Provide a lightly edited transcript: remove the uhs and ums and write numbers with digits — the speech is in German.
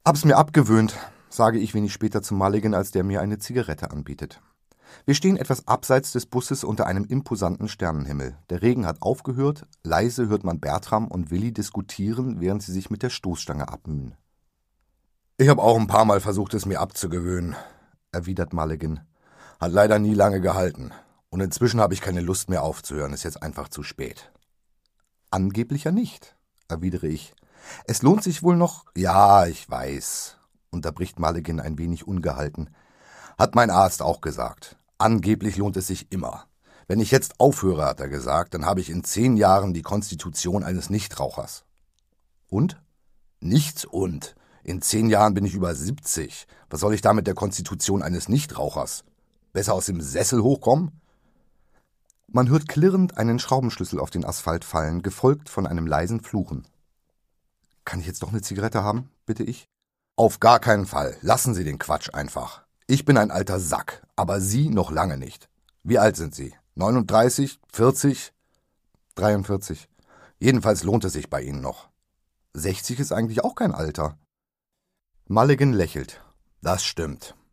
Hab's mir abgewöhnt, sage ich wenig später zu Mulligan, als der mir eine Zigarette anbietet. Wir stehen etwas abseits des Busses unter einem imposanten Sternenhimmel. Der Regen hat aufgehört, leise hört man Bertram und Willi diskutieren, während sie sich mit der Stoßstange abmühen. »Ich habe auch ein paar Mal versucht, es mir abzugewöhnen«, erwidert Mulligan. »Hat leider nie lange gehalten. Und inzwischen habe ich keine Lust mehr aufzuhören, ist jetzt einfach zu spät.« »Angeblich ja nicht«, erwidere ich. »Es lohnt sich wohl noch...« »Ja, ich weiß«, unterbricht Mulligan ein wenig ungehalten. »Hat mein Arzt auch gesagt. Angeblich lohnt es sich immer. Wenn ich jetzt aufhöre, hat er gesagt, dann habe ich in 10 Jahren die Konstitution eines Nichtrauchers.« »Und?« »Nichts und. In 10 Jahren bin ich über 70. Was soll ich da mit der Konstitution eines Nichtrauchers? Besser aus dem Sessel hochkommen?« Man hört klirrend einen Schraubenschlüssel auf den Asphalt fallen, gefolgt von einem leisen Fluchen. »Kann ich jetzt doch eine Zigarette haben?«, bitte ich. »Auf gar keinen Fall. Lassen Sie den Quatsch einfach. Ich bin ein alter Sack, aber Sie noch lange nicht. Wie alt sind Sie? 39? 40? 43. Jedenfalls lohnt es sich bei Ihnen noch. 60 ist eigentlich auch kein Alter.« Mulligan lächelt. »Das stimmt.